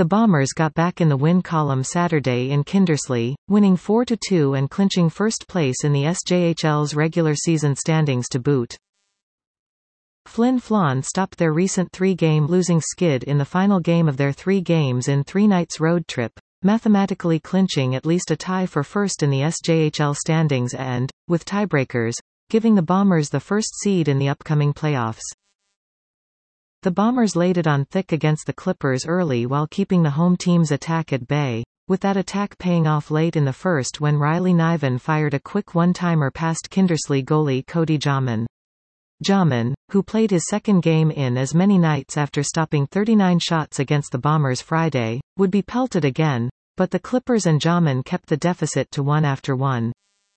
The Bombers got back in the win column Saturday in Kindersley, winning 4-2 and clinching first place in the SJHL's regular season standings to boot. Flin Flon stopped their recent 3-game losing skid in the final game of their 3 games in 3 nights road trip, mathematically clinching at least a tie for first in the SJHL standings and, with tiebreakers, giving the Bombers the first seed in the upcoming playoffs. The Bombers laid it on thick against the Clippers early while keeping the home team's attack at bay, with that attack paying off late in the first when Riley Niven fired a quick one-timer past Kindersley goalie Cody Jamin. Jamin, who played his second game in as many nights after stopping 39 shots against the Bombers Friday, would be pelted again, but the Clippers and Jamin kept the deficit to 1 after 1.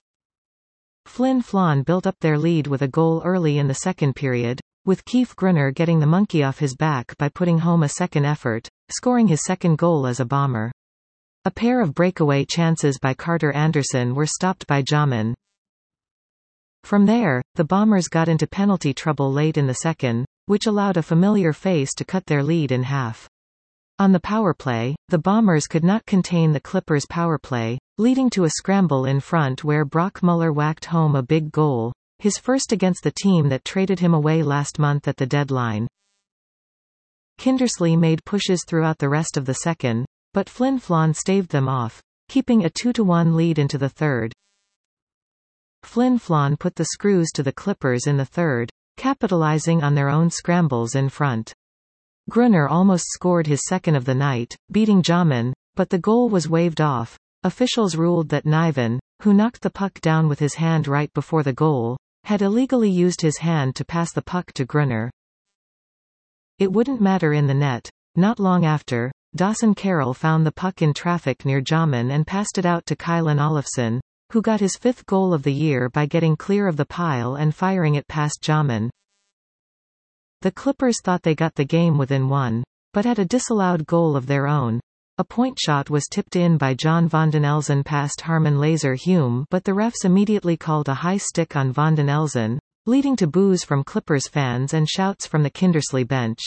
Flin Flon built up their lead with a goal early in the second period, with Keith Gruner getting the monkey off his back by putting home a second effort, scoring his second goal as a Bomber. A pair of breakaway chances by Carter Anderson were stopped by Jamin. From there, the Bombers got into penalty trouble late in the second, which allowed a familiar face to cut their lead in half. On the power play, the Bombers could not contain the Clippers' power play, leading to a scramble in front where Brock Muller whacked home a big goal, his first against the team that traded him away last month at the deadline. Kindersley made pushes throughout the rest of the second, but Flin Flon staved them off, keeping a 2-1 lead into the third. Flin Flon put the screws to the Clippers in the third, capitalizing on their own scrambles in front. Gruner almost scored his second of the night, beating Jamin, but the goal was waved off. Officials ruled that Niven, who knocked the puck down with his hand right before the goal, had illegally used his hand to pass the puck to Gruner. It wouldn't matter in the net. Not long after, Dawson Carroll found the puck in traffic near Jamin and passed it out to Kylan Olofsson, who got his 5th goal of the year by getting clear of the pile and firing it past Jamin. The Clippers thought they got the game within 1, but had a disallowed goal of their own. A point shot was tipped in by John Vondenelzen past Harman Laser-Hume, but the refs immediately called a high stick on Vondenelzen, leading to boos from Clippers fans and shouts from the Kindersley bench.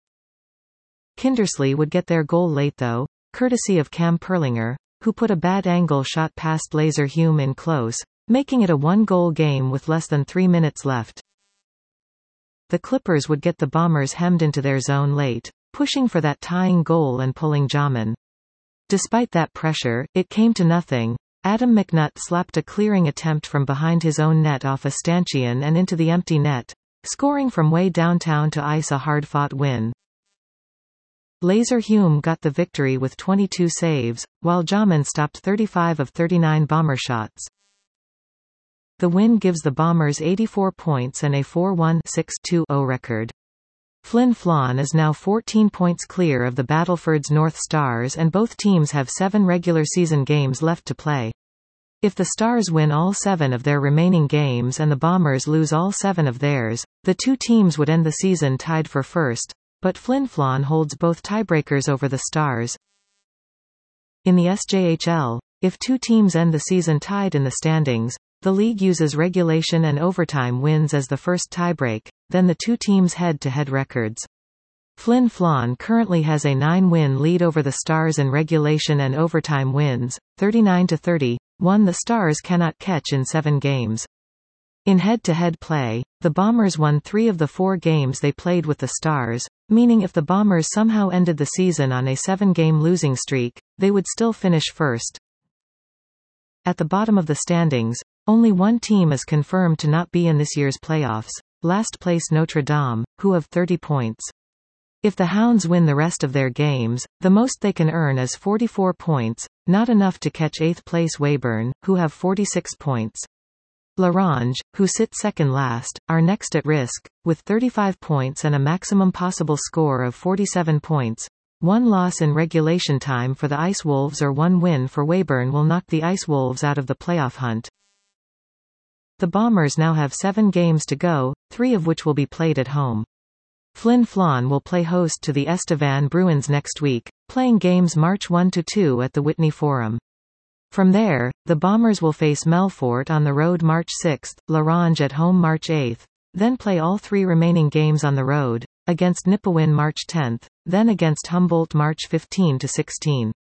Kindersley would get their goal late though, courtesy of Cam Perlinger, who put a bad angle shot past Laser-Hume in close, making it a 1-goal game with less than 3 minutes left. The Clippers would get the Bombers hemmed into their zone late, pushing for that tying goal and pulling Jamin. Despite that pressure, it came to nothing. Adam McNutt slapped a clearing attempt from behind his own net off a stanchion and into the empty net, scoring from way downtown to ice a hard-fought win. Laser-Hume got the victory with 22 saves, while Jamin stopped 35 of 39 Bomber shots. The win gives the Bombers 84 points and a 4-1-6-2-0 record. Flin Flon is now 14 points clear of the Battleford's North Stars and both teams have 7 regular season games left to play. If the Stars win all 7 of their remaining games and the Bombers lose all 7 of theirs, the 2 teams would end the season tied for first, but Flin Flon holds both tiebreakers over the Stars. In the SJHL, if 2 teams end the season tied in the standings, the league uses regulation and overtime wins as the first tiebreak, then the 2 teams' head-to-head records. Flin Flon currently has a 9-win lead over the Stars in regulation and overtime wins, 39-30, one the Stars cannot catch in 7 games. In head-to-head play, the Bombers won 3 of the 4 games they played with the Stars, meaning if the Bombers somehow ended the season on a 7-game losing streak, they would still finish first. At the bottom of the standings, only one team is confirmed to not be in this year's playoffs, last place Notre Dame, who have 30 points. If the Hounds win the rest of their games, the most they can earn is 44 points, not enough to catch 8th place Weyburn, who have 46 points. L'Orange, who sit second last, are next at risk, with 35 points and a maximum possible score of 47 points. 1 loss in regulation time for the Ice Wolves or 1 win for Weyburn will knock the Ice Wolves out of the playoff hunt. The Bombers now have 7 games to go, 3 of which will be played at home. Flin Flon will play host to the Estevan Bruins next week, playing games March 1-2 at the Whitney Forum. From there, the Bombers will face Melfort on the road March 6, L'Orange at home March 8, then play all 3 remaining games on the road, against Nipawin March 10, then against Humboldt March 15–16.